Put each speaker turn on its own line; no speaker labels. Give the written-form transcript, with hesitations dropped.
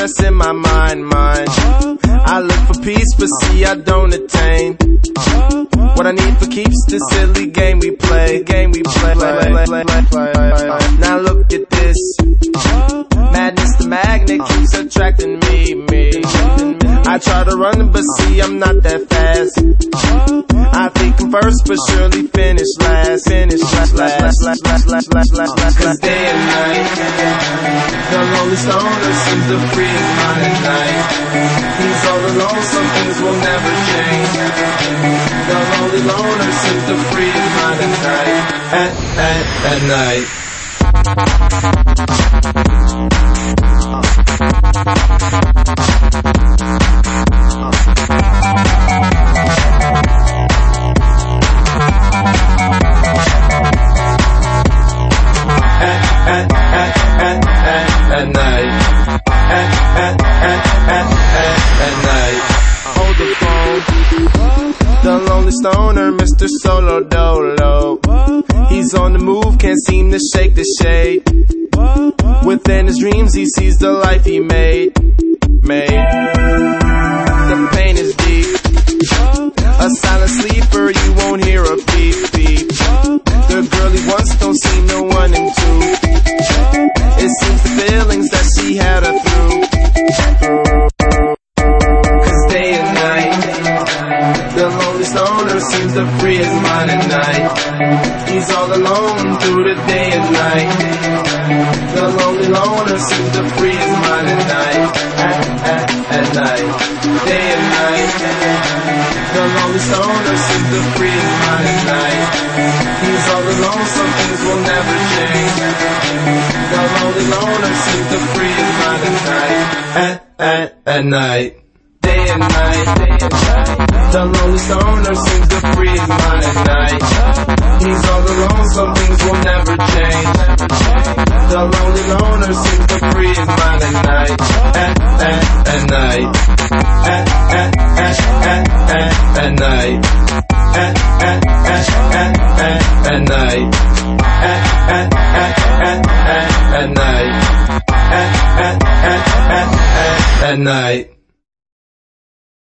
stress in my mind. I look for peace, but see I don't attain what I need for keeps this silly game we play. Now look at this madness, the magnet keeps attracting me. I try to run, but see I'm not that fast. I think I'm first, but surely finish last. Cause day and night, the lonely stoner seems to free his mind at night. He's all alone, some things will never change. The lonely loner seems to free his mind at night. At night. At night. Hold the phone. The lonely stoner, Mr. Solo Dolo. He's on the move, can't seem to shake the shade. Within his dreams, he sees the life he made. The pain is deep. A silent sleeper, you won't hear a beep. The girl he wants don't see no one in two. It seems the feelings that she had her through. Cause day and night, the lonely stoner seems to free his mind at night. He's all alone through the day and night. The lonely loner seems to free his mind at night. At night. Day and night, the lonely stoner seems to free his mind at night. He's all alone, some things will never change. The lonely loner seems to free his mind at night. At night. Day and night, the lonely stoner seems to free his mind at night. He's all alone, some things will never change. The lonely loner seems to free his mind at night. At night. At night. At night. At night. At night.